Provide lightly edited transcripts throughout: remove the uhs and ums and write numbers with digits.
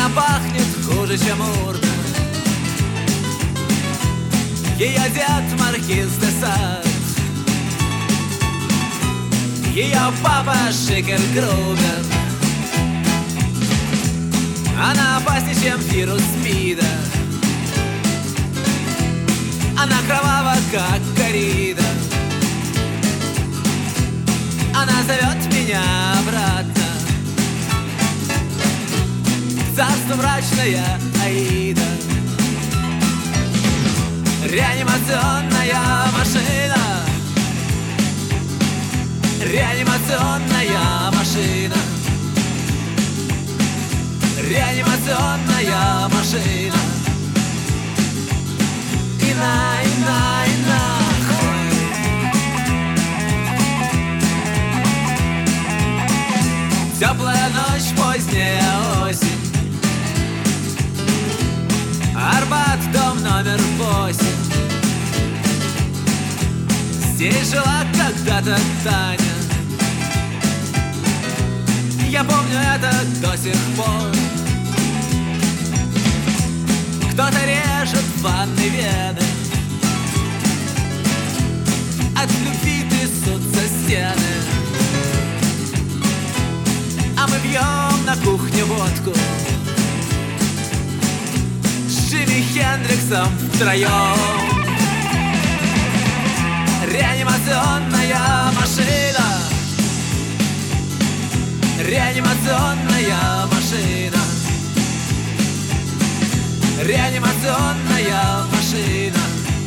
Она пахнет хуже, чем урна. Ее дед маркиз де Сад, ее папа Шикергрубер. Она опаснее, чем вирус СПИДа. Она кровава, как коррида. Она зовет меня обратно в царство мрачная Аида. Реанимационная машина, реанимационная машина, реанимационная машина. Теплая ночь, поздняя осень, Арбат, дом номер 8. Здесь жила когда-то Таня. Я помню это до сих пор. Кто-то режет в ванной вены, от любви трясутся стены. А мы пьем на кухне водку с Джимми Хендриксом втроем. Реанимационная машина, реанимационная машина, реанимационная машина.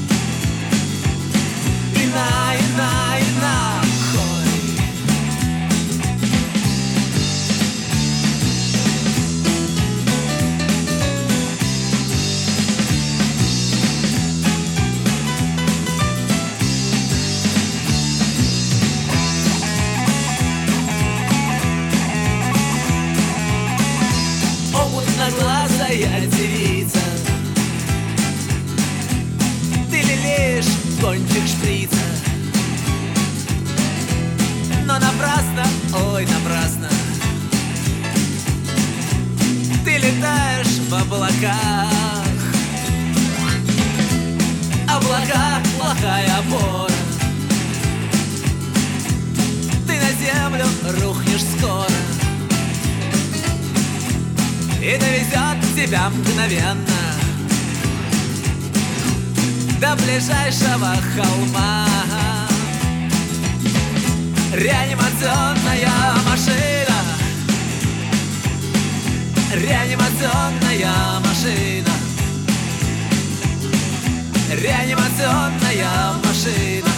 Глазая девица, ты лелеешь кончик шприца, но напрасно, ой, напрасно. Ты летаешь в облаках, облака — плохая опора. Ты на землю рухнешь скоро и довезет тебя мгновенно до ближайшего холма. Реанимационная машина, реанимационная машина, реанимационная машина.